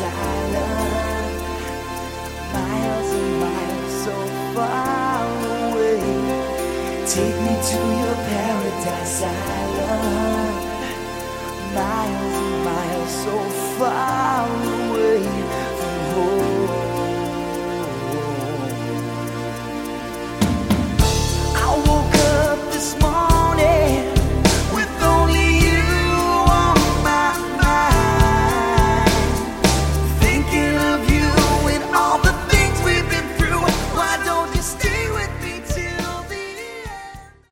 island, miles and miles so far away. Take me to your paradise island, miles and miles so far away from home.